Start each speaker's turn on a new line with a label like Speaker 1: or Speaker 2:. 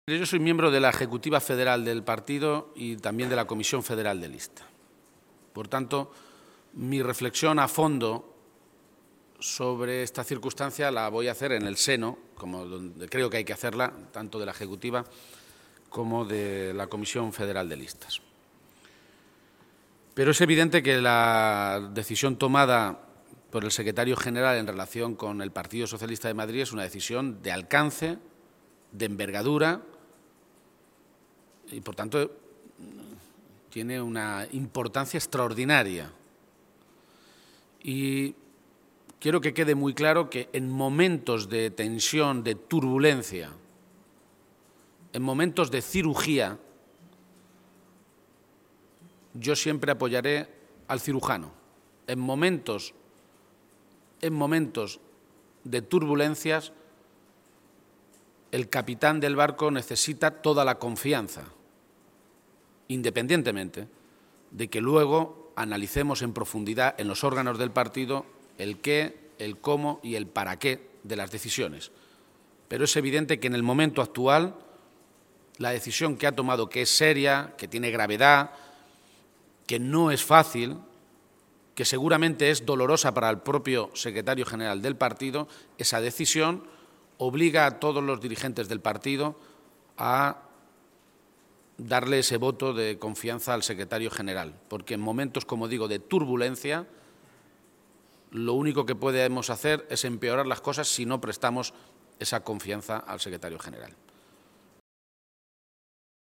Speaker 1: Yo soy miembro de la Ejecutiva Federal del partido y también de la Comisión Federal de Lista. Por tanto, mi reflexión a fondo sobre esta circunstancia la voy a hacer en el seno, como donde creo que hay que hacerla, tanto de la Ejecutiva como de la Comisión Federal de Listas. Pero es evidente que la decisión tomada por el secretario general en relación con el Partido Socialista de Madrid es una decisión de alcance, de envergadura y, por tanto, tiene una importancia extraordinaria. Y quiero que quede muy claro que en momentos de tensión, de turbulencia, en momentos de cirugía, yo siempre apoyaré al cirujano. En momentos de turbulencias, el capitán del barco necesita toda la confianza, independientemente de que luego analicemos en profundidad en los órganos del partido el qué, el cómo y el para qué de las decisiones. Pero es evidente que en el momento actual la decisión que ha tomado, que es seria, que tiene gravedad, que no es fácil, que seguramente es dolorosa para el propio secretario general del partido, esa decisión obliga a todos los dirigentes del partido a darle ese voto de confianza al secretario general, porque en momentos, como digo, de turbulencia, lo único que podemos hacer es empeorar las cosas si no prestamos esa confianza al secretario general.